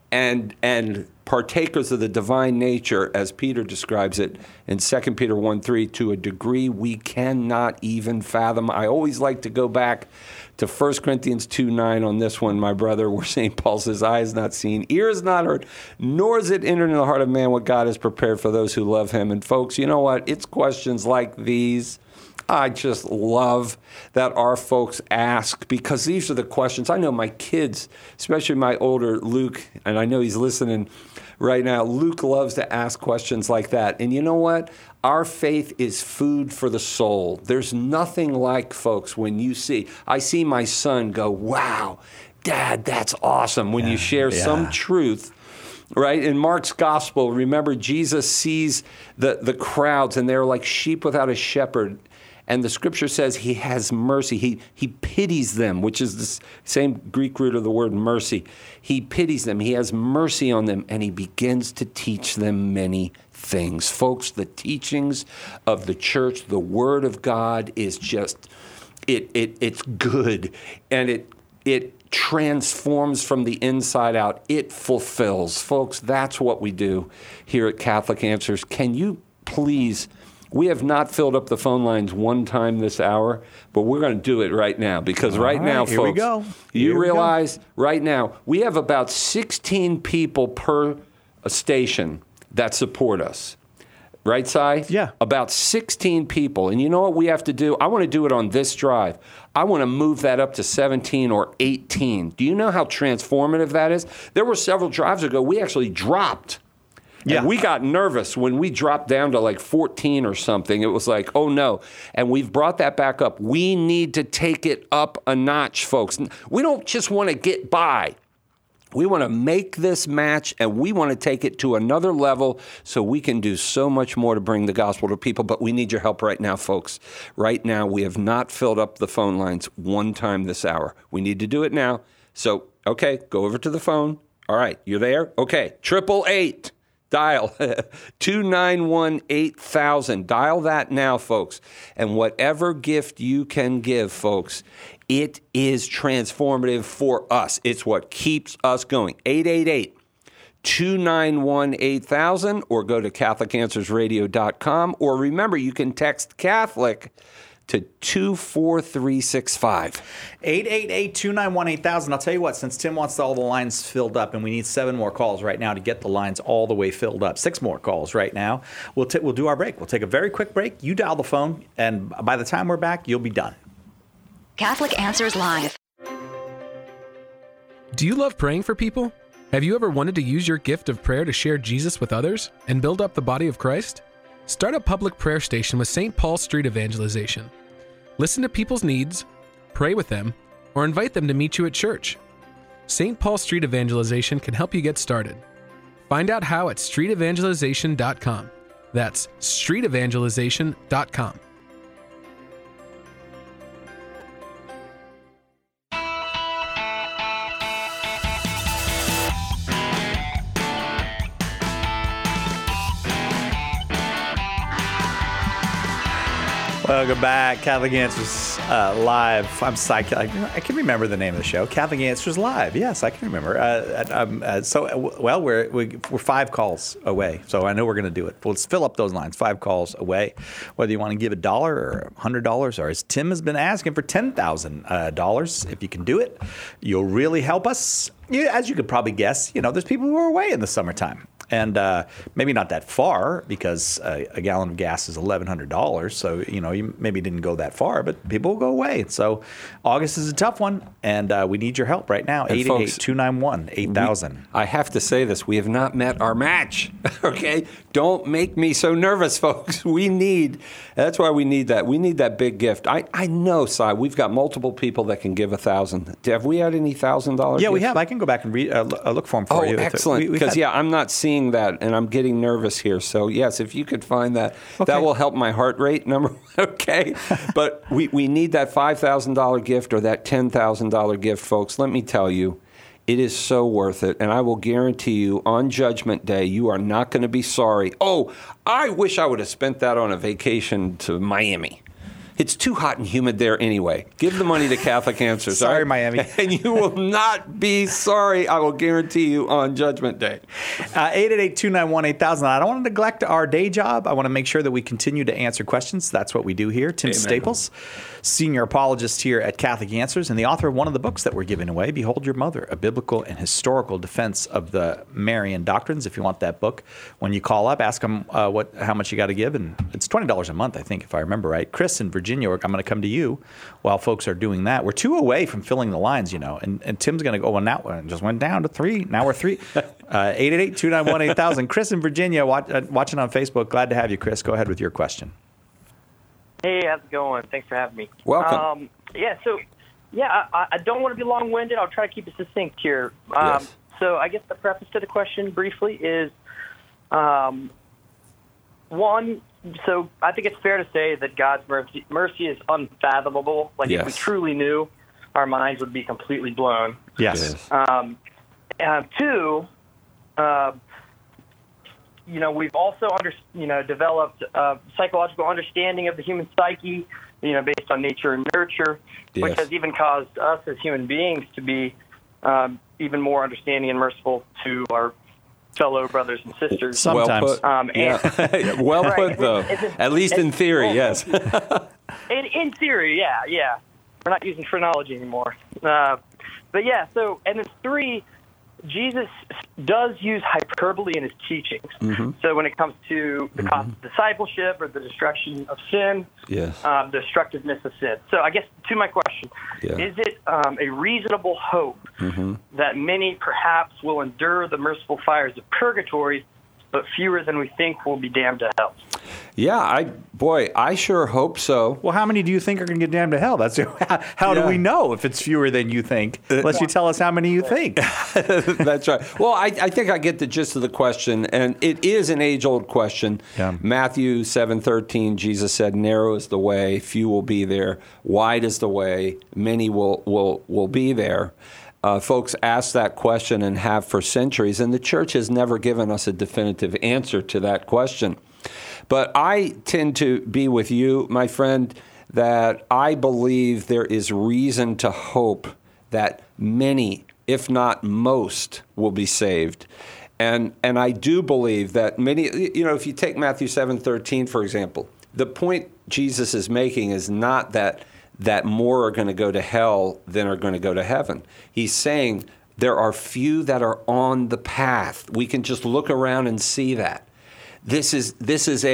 and partakers of the divine nature, as Peter describes it in 2 Peter 1:3, to a degree we cannot even fathom. I always like to go back to 1 Corinthians 2:9 on this one, my brother, where St. Paul says, eye is not seen, ear is not heard, nor is it entered in the heart of man what God has prepared for those who love him. And folks, you know what? It's questions like these I just love that our folks ask, because these are the questions. I know my kids, especially my older Luke, and I know he's listening right now. Luke loves to ask questions like that. And you know what? Our faith is food for the soul. There's nothing like, folks, when I see my son go, wow, Dad, that's awesome. When you share some truth, right? In Mark's gospel, remember, Jesus sees the crowds, and they're like sheep without a shepherd. And the scripture says he has mercy. He pities them, which is the same Greek root of the word mercy. He pities them. He has mercy on them, and he begins to teach them many things. Folks, the teachings of the church, the word of God is just, it's good, and it transforms from the inside out. It fulfills. Folks, that's what we do here at Catholic Answers. Can you please... We have not filled up the phone lines one time this hour, but we're going to do it right now, because now, here folks, we go. You realize right now we have about 16 people per station that support us. Right, Si? Yeah. About 16 people. And you know what we have to do? I want to do it on this drive. I want to move that up to 17 or 18. Do you know how transformative that is? There were several drives ago we actually dropped. Yeah. And we got nervous when we dropped down to like 14 or something. It was like, oh no. And we've brought that back up. We need to take it up a notch, folks. We don't just want to get by. We want to make this match, and we want to take it to another level so we can do so much more to bring the gospel to people. But we need your help right now, folks. Right now, we have not filled up the phone lines one time this hour. We need to do it now. So, okay, go over to the phone. All right, you're there? Okay, 888. Dial 291-8000. Dial that now, folks. And whatever gift you can give, folks, it is transformative for us. It's what keeps us going. 888-291-8000 or go to CatholicAnswersRadio.com. Or remember, you can text Catholic to 24365. 888-291-8000. I'll tell you what, since Tim wants all the lines filled up, and we need 7 more calls right now to get the lines all the way filled up, 6 more calls right now, we'll do our break. We'll take a very quick break. You dial the phone, and by the time we're back, you'll be done. Catholic Answers Live. Do you love praying for people? Have you ever wanted to use your gift of prayer to share Jesus with others and build up the body of Christ? Start a public prayer station with St. Paul Street Evangelization. Listen to people's needs, pray with them, or invite them to meet you at church. St. Paul Street Evangelization can help you get started. Find out how at streetevangelization.com. That's streetevangelization.com. Welcome back, Catholic Answers Live. I'm psyched. I can remember the name of the show, Catholic Answers Live. Yes, I can remember. We're 5 calls away, so I know we're going to do it. Let's fill up those lines. 5 calls away. Whether you want to give $1 or $100, or as Tim has been asking for $10,000, if you can do it, you'll really help us. As you could probably guess, there's people who are away in the summertime. And maybe not that far, because a gallon of gas is $1,100. So, you maybe didn't go that far, but people will go away. So August is a tough one, and we need your help right now. 888-291-8000. I have to say this. We have not met our match, okay? Don't make me so nervous, folks. That's why we need that. We need that big gift. I know, Si, we've got multiple people that can give $1,000. Have we had any $1,000 Yeah, we have. I can go back and look for them for you. Oh, excellent. Because, I'm not seeing that, and I'm getting nervous here. So, yes, if you could find that, that will help my heart rate, number one, okay? But we need that $5,000 gift or that $10,000 gift, folks. Let me tell you, it is so worth it, and I will guarantee you on Judgment Day, you are not going to be sorry. Oh, I wish I would have spent that on a vacation to Miami. It's too hot and humid there anyway. Give the money to Catholic Answers. Sorry, right? Miami. And you will not be sorry, I will guarantee you, on Judgment Day. 888-291-8000. I don't want to neglect our day job. I want to make sure that we continue to answer questions. That's what we do here. Tim Staples, senior apologist here at Catholic Answers, and the author of one of the books that we're giving away, Behold Your Mother, A Biblical and Historical Defense of the Marian Doctrines. If you want that book, when you call up, ask them how much you got to give, and it's $20 a month, I think, if I remember right. Chris in Virginia, I'm going to come to you while folks are doing that. We're 2 away from filling the lines, and Tim's going to go, well, now it just went down to 3. Now we're 3. 888-291-8000. Chris in Virginia, watching on Facebook. Glad to have you, Chris. Go ahead with your question. Hey, how's it going? Thanks for having me. Welcome. I don't want to be long-winded. I'll try to keep it succinct here. Yes. So I guess the preface to the question briefly is, one, so I think it's fair to say that God's mercy is unfathomable. Like, if we truly knew, our minds would be completely blown. Yes. Two, we've also developed a psychological understanding of the human psyche, based on nature and nurture, which has even caused us as human beings to be even more understanding and merciful to our fellow brothers and sisters. Sometimes. Well put, though. At least in theory, yes. In theory, yeah. We're not using phrenology anymore. And then 3, Jesus does use hyperbole in his teachings. So when it comes to the cost of discipleship or the destruction of sin, the destructiveness of sin. So I guess to my question, is it a reasonable hope that many perhaps will endure the merciful fires of purgatory, but fewer than we think will be damned to hell? Yeah, I sure hope so. Well, how many do you think are going to get damned to hell? That's how do we know if it's fewer than you think? Unless you tell us how many you think. That's right. Well, I think I get the gist of the question, and it is an age-old question. Yeah. Matthew 7:13, Jesus said, "Narrow is the way, few will be there. Wide is the way, many will be there." Folks ask that question and have for centuries, and the church has never given us a definitive answer to that question. But I tend to be with you, my friend, that I believe there is reason to hope that many, if not most, will be saved. And I do believe that many, if you take Matthew 7:13, for example, the point Jesus is making is not that more are going to go to hell than are going to go to heaven. He's saying there are few that are on the path. We can just look around and see that. This is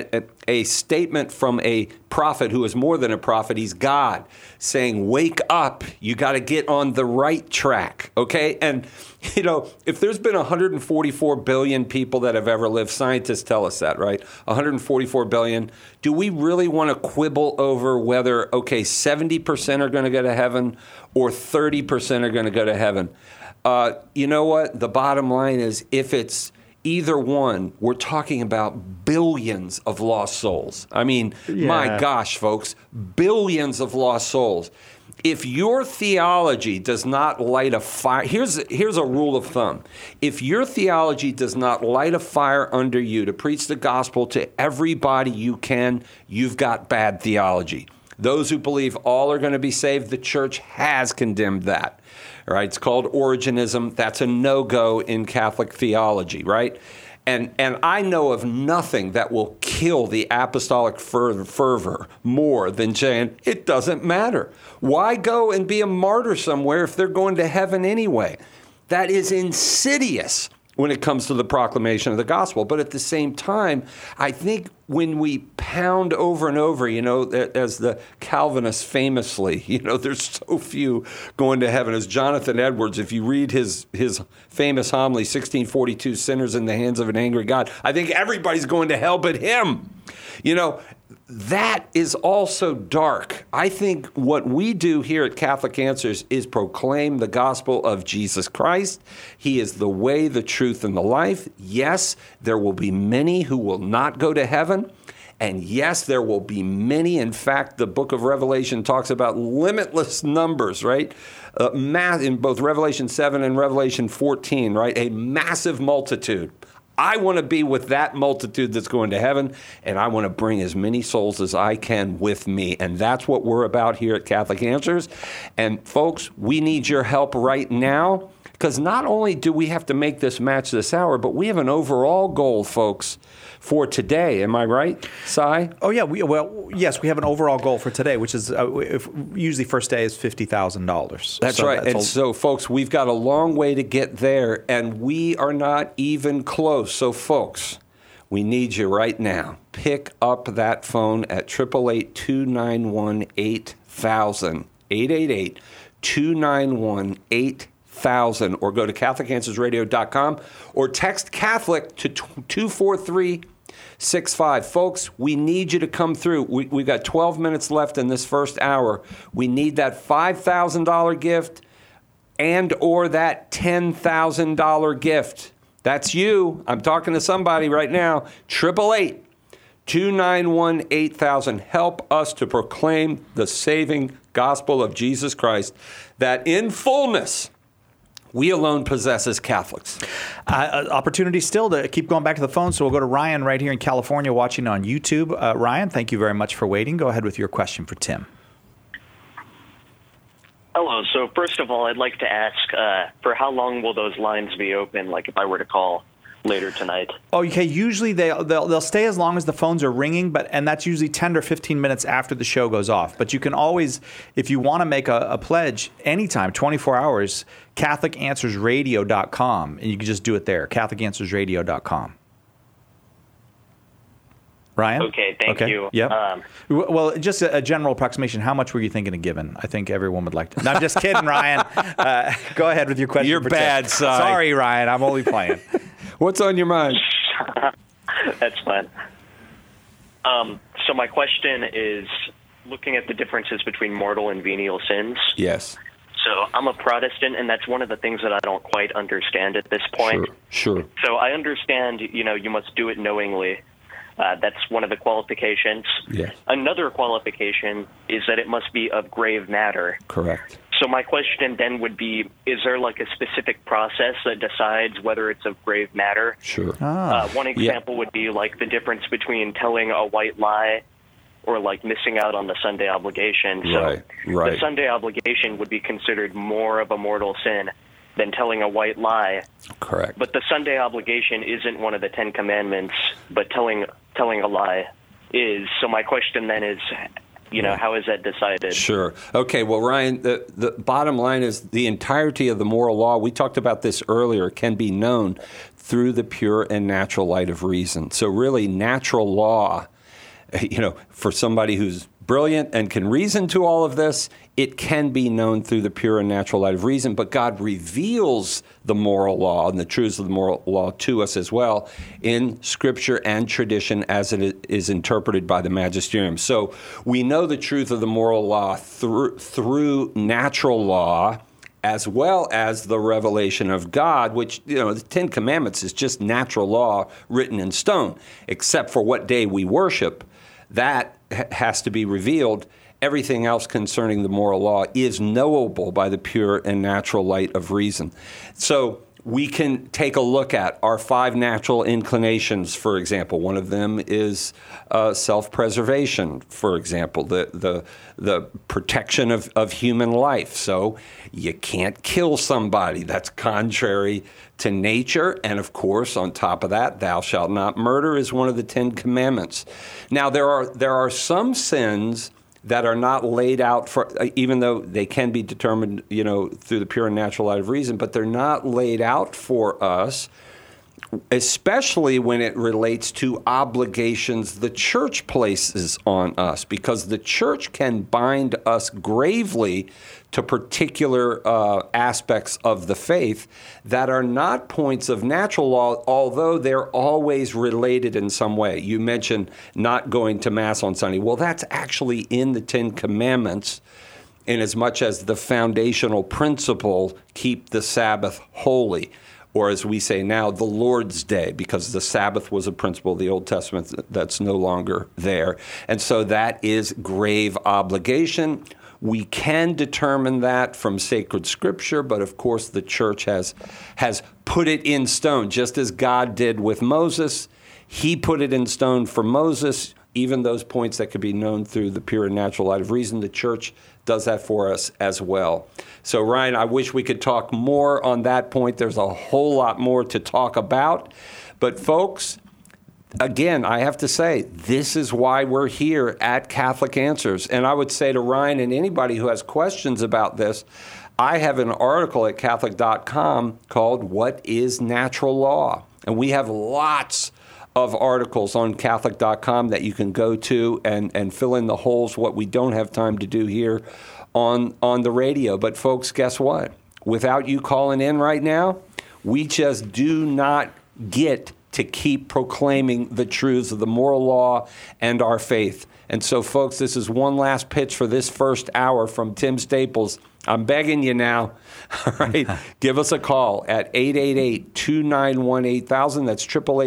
a statement from a prophet who is more than a prophet. He's God saying, wake up. You got to get on the right track. Okay. And, if there's been 144 billion people that have ever lived, scientists tell us that, right? 144 billion. Do we really want to quibble over whether, 70% are going to go to heaven or 30% are going to go to heaven? You know what? The bottom line is if it's either one, we're talking about billions of lost souls. I mean, my gosh, folks, billions of lost souls. If your theology does not light a fire, here's a rule of thumb. If your theology does not light a fire under you to preach the gospel to everybody you can, you've got bad theology. Those who believe all are going to be saved, the church has condemned that. Right? It's called Origenism. That's a no-go in Catholic theology, right? And I know of nothing that will kill the apostolic fervor more than saying, it doesn't matter. Why go and be a martyr somewhere if they're going to heaven anyway? That is insidious when it comes to the proclamation of the gospel. But at the same time, I think when we pound over and over, as the Calvinists famously, there's so few going to heaven. As Jonathan Edwards, if you read his famous homily, 1642, Sinners in the Hands of an Angry God, I think everybody's going to hell but him. That is also dark. I think what we do here at Catholic Answers is proclaim the gospel of Jesus Christ. He is the way, the truth, and the life. Yes, there will be many who will not go to heaven. And yes, there will be many. In fact, the book of Revelation talks about limitless numbers, right? In both Revelation 7 and Revelation 14, right? A massive multitude. I want to be with that multitude that's going to heaven, and I want to bring as many souls as I can with me. And that's what we're about here at Catholic Answers. And folks, we need your help right now, because not only do we have to make this match this hour, but we have an overall goal, folks, for today. Am I right, Cy? Oh, yeah. Yes, we have an overall goal for today, which is usually first day is $50,000. That's right. So, folks, we've got a long way to get there, and we are not even close. So, folks, we need you right now. Pick up that phone at 888-291-8000, 888-291-8000, or go to CatholicAnswersRadio.com, or text Catholic to 24365. Folks, we need you to come through. We've got 12 minutes left in this first hour. We need that $5,000 gift and or that $10,000 gift. That's you. I'm talking to somebody right now. 888-291-8000. Help us to proclaim the saving gospel of Jesus Christ, that in fullness we alone possess as Catholics. Opportunity still to keep going back to the phone, so we'll go to Ryan right here in California watching on YouTube. Ryan, thank you very much for waiting. Go ahead with your question for Tim. Hello. So first of all, I'd like to ask, for how long will those lines be open, like if I were to call later tonight. Oh, okay. Usually they'll stay as long as the phones are ringing, and that's usually 10 or 15 minutes after the show goes off. But you can always, if you want to make a pledge anytime, 24 hours, CatholicAnswersRadio.com, and you can just do it there, CatholicAnswersRadio.com. Ryan? Okay, thank you. Yep. Well, just a general approximation. How much were you thinking of giving? I think everyone would like to. No, I'm just kidding, Ryan. Go ahead with your question. You're bad, Si. Sorry, Ryan. I'm only playing. What's on your mind? That's fine. So my question is looking at the differences between mortal and venial sins. Yes. So I'm a Protestant, and that's one of the things that I don't quite understand at this point. Sure. So I understand, you must do it knowingly. That's one of the qualifications. Yes. Another qualification is that it must be of grave matter. Correct. So my question then would be, is there like a specific process that decides whether it's of grave matter? Sure. One example would be like the difference between telling a white lie or like missing out on the Sunday obligation. So Right. the Sunday obligation would be considered more of a mortal sin than telling a white lie. Correct. But the Sunday obligation isn't one of the 10 Commandments, but telling a lie is. So my question then is, how is that decided? Sure. Okay, well, Ryan, the bottom line is the entirety of the moral law, we talked about this earlier, can be known through the pure and natural light of reason. So really, natural law, for somebody who's brilliant and can reason to all of this, it can be known through the pure and natural light of reason, but God reveals the moral law and the truths of the moral law to us as well in Scripture and tradition as it is interpreted by the magisterium. So we know the truth of the moral law through natural law as well as the revelation of God, which, the 10 Commandments is just natural law written in stone, except for what day we worship. That has to be revealed. Everything else concerning the moral law is knowable by the pure and natural light of reason. So we can take a look at our 5 natural inclinations, for example. One of them is self-preservation, for example, the protection of human life. So you can't kill somebody. That's contrary to nature. And of course, on top of that, thou shalt not murder is one of the 10 Commandments. Now, there are some sins that are not laid out for, even though they can be determined, through the pure and natural light of reason, but they're not laid out for us, especially when it relates to obligations the church places on us, because the church can bind us gravely to particular aspects of the faith that are not points of natural law, although they're always related in some way. You mentioned not going to Mass on Sunday. Well, that's actually in the 10 Commandments, in as much as the foundational principle, keep the Sabbath holy. Or as we say now, the Lord's Day, because the Sabbath was a principle of the Old Testament that's no longer there. And so that is grave obligation. We can determine that from sacred scripture, but of course the church has put it in stone, just as God did with Moses. He put it in stone for Moses, even those points that could be known through the pure and natural light of reason. The church does that for us as well. So, Ryan, I wish we could talk more on that point. There's a whole lot more to talk about. But, folks, again, I have to say, this is why we're here at Catholic Answers. And I would say to Ryan and anybody who has questions about this, I have an article at Catholic.com called What is Natural Law? And we have lots of articles on Catholic.com that you can go to and fill in the holes, what we don't have time to do here on the radio. But folks, guess what? Without you calling in right now, we just do not get to keep proclaiming the truths of the moral law and our faith. And so, folks, this is one last pitch for this first hour from Tim Staples. I'm begging you now, all right, give us a call at 888-291-8000. That's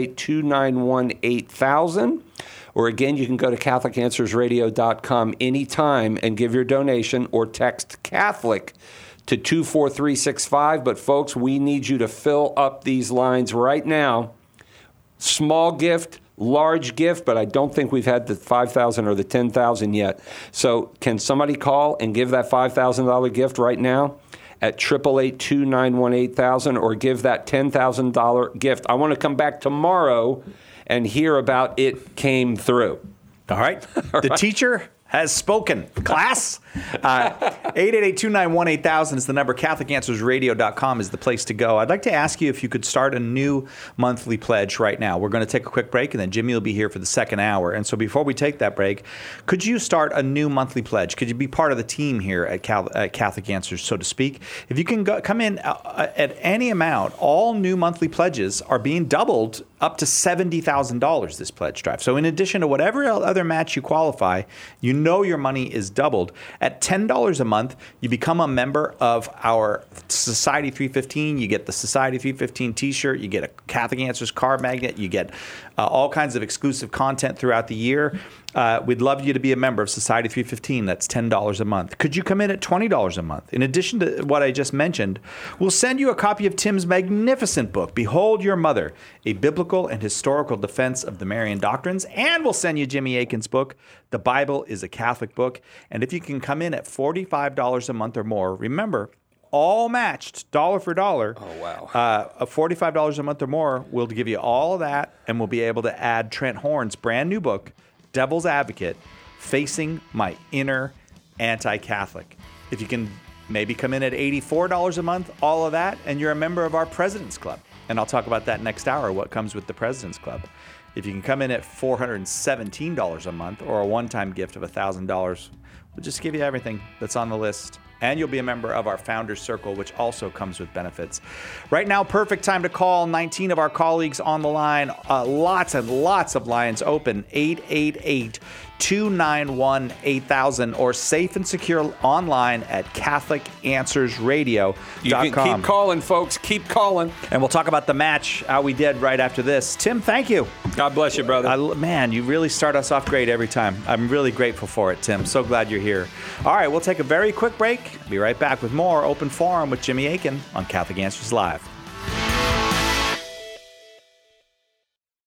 888-291-8000. Or again, you can go to CatholicAnswersRadio.com anytime and give your donation or text Catholic to 24365. But folks, we need you to fill up these lines right now. Small gift, large gift, but I don't think we've had the $5,000 or the $10,000 yet. So can somebody call and give that $5,000 gift right now at 888-291-8000 or give that $10,000 gift. I want to come back tomorrow and hear about it came through. All right. The teacher has spoken. Class, 888-291-8000 is the number. CatholicAnswersRadio.com is the place to go. I'd like to ask you if you could start a new monthly pledge right now. We're going to take a quick break, and then Jimmy will be here for the second hour. And so before we take that break, could you start a new monthly pledge? Could you be part of the team here at Catholic Answers, so to speak? If you can come in at any amount, all new monthly pledges are being doubled up to $70,000 this pledge drive. So in addition to whatever other match you qualify, you know your money is doubled. At $10 a month, you become a member of our Society 315. You get the Society 315 t-shirt. You get a Catholic Answers card magnet. You get all kinds of exclusive content throughout the year. We'd love you to be a member of Society 315. That's $10 a month. Could you come in at $20 a month? In addition to what I just mentioned, we'll send you a copy of Tim's magnificent book, Behold Your Mother, A Biblical and Historical Defense of the Marian Doctrines. And we'll send you Jimmy Akin's book, The Bible is a Catholic Book. And if you can come in at $45 a month or more, remember, all matched, dollar for dollar. Oh, wow. $45 a month or more, we'll give you all of that, and we'll be able to add Trent Horn's brand new book, Devil's Advocate, Facing My Inner Anti-Catholic. If you can maybe come in at $84 a month, all of that, and you're a member of our President's Club. And I'll talk about that next hour, what comes with the President's Club. If you can come in at $417 a month or a one-time gift of $1,000, we'll just give you everything that's on the list. And you'll be a member of our Founders Circle, which also comes with benefits. Right now, perfect time to call. 19 of our colleagues on the line. Lots and lots of lines open. 888-291-8000 or safe and secure online at CatholicAnswersRadio.com. You can keep calling, folks. Keep calling. And we'll talk about the match, how we did right after this. Tim, thank you. God bless you, brother. Man, you really start us off great every time. I'm really grateful for it, Tim. So glad you're here. All right, we'll take a very quick break. Be right back with more Open Forum with Jimmy Akin on Catholic Answers Live.